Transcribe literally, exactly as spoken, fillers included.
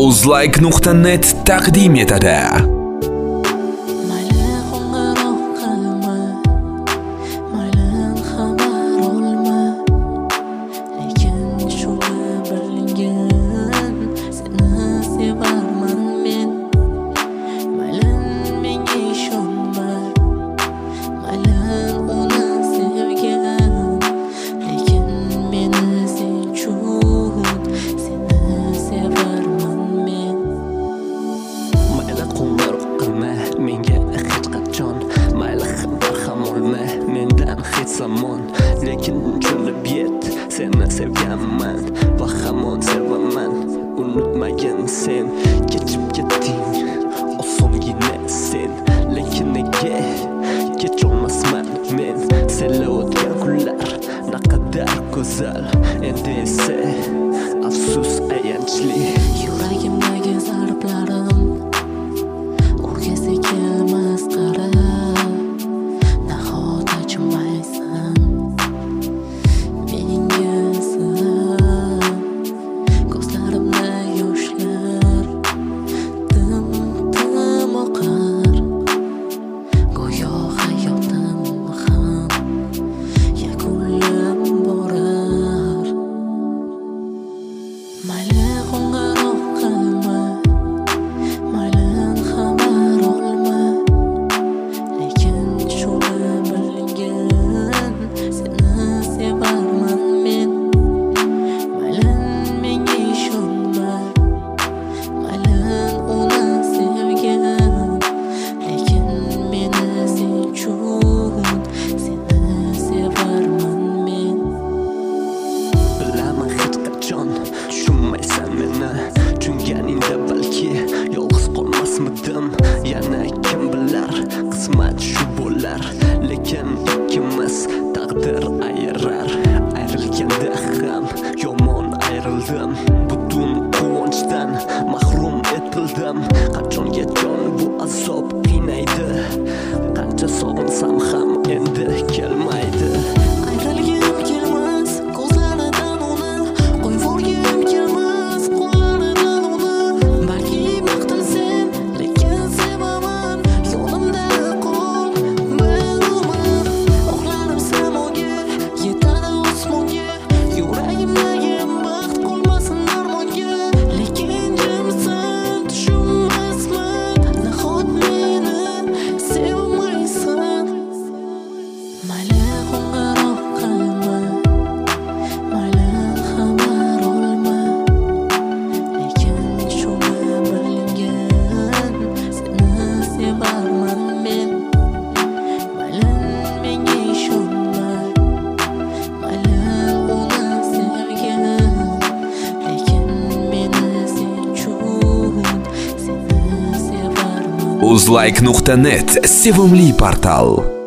uzlike nuqta net taqdim etadi. Lekin cho'lib yet, seni sevganman va hamon sevaman. Unutmagin sen, kechib ketding osongina sen. Lekin nega kecholmasman men? Senla o'tgan kunlar naqadar go'zal, endi esa afsus ayanchli. Yuragimdagi zarbalarım o'rgasi kelmas qara. Yana kim bilar, qismat shu bo'lar. Lekin ikkimiz taqdir ayirar. Ayrilganda ham yomon ayrildim. Butun quvonchdan mahrum etildim. Qachongacha bu azob qiynaydi? Qancha sog'insam ham endi kelmaydi. Ayrilgim kelmas ko'zlaridan uni, qo'yvorgim kelmas qo'llaridan uni. Balki baxtim sen, lekin sevaman. Yonimda qol bir umr. Oqlarim samoga, yetadi osmonga. Yuragimdagi baxt qolmasin armonga. Lekin jimsan tushunmasman, nahot meni sevmaysan? Mayli qo'ng'iroq qilma, mayli xabar olma. Lekin shuni bilgin, seni sevarman men. Mayli menga ishonma, mayli uni sevgin. Lekin meni sen uchun, seni sevarman. uzlike nuqta net sevimli portal.